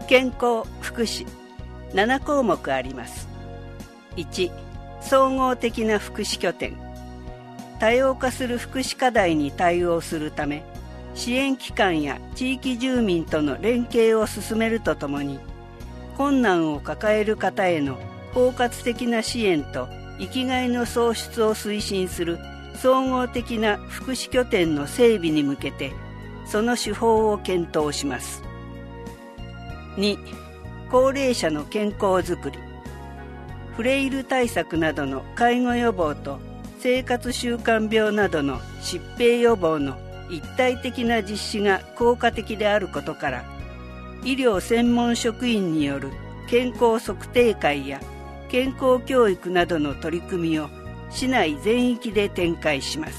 健康・福祉7項目あります。1、総合的な福祉拠点。多様化する福祉課題に対応するため、支援機関や地域住民との連携を進めるとともに、困難を抱える方への包括的な支援と生きがいの創出を推進する総合的な福祉拠点の整備に向けて、その手法を検討します。2、高齢者の健康づくり。フレイル対策などの介護予防と生活習慣病などの疾病予防の一体的な実施が効果的であることから、医療専門職員による健康測定会や健康教育などの取り組みを市内全域で展開します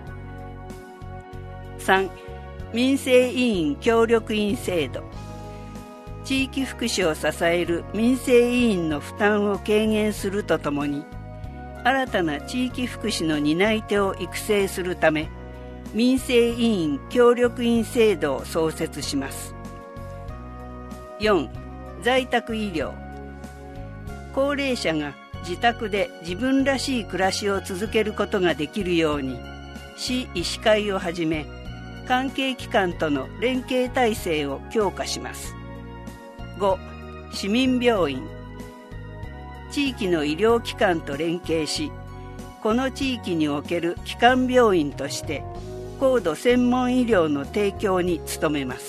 。3、民生委員協力員制度。地域福祉を支える民生委員の負担を軽減するとともに、新たな地域福祉の担い手を育成するため、民生委員協力員制度を創設します。4、在宅医療。高齢者が自宅で自分らしい暮らしを続けることができるように、市医師会をはじめ、関係機関との連携体制を強化します。5、市民病院。地域の医療機関と連携し、この地域における基幹病院として高度専門医療の提供に努めます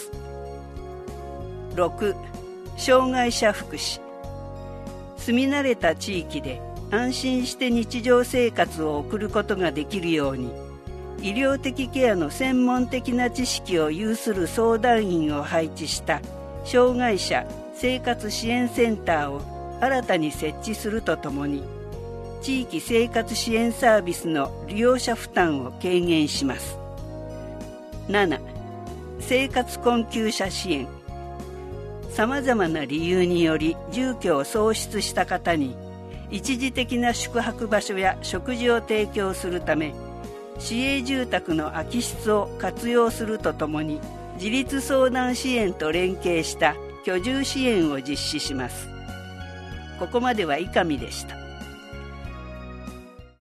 。6、障害者福祉。住み慣れた地域で安心して日常生活を送ることができるように、医療的ケアの専門的な知識を有する相談員を配置した障害者生活支援センターを新たに設置するとともに、地域生活支援サービスの利用者負担を軽減します。7、生活困窮者支援。さまざまな理由により住居を喪失した方に一時的な宿泊場所や食事を提供するため、市営住宅の空き室を活用するとともに、自立相談支援と連携した居住支援を実施します。ここまでは伊上でした。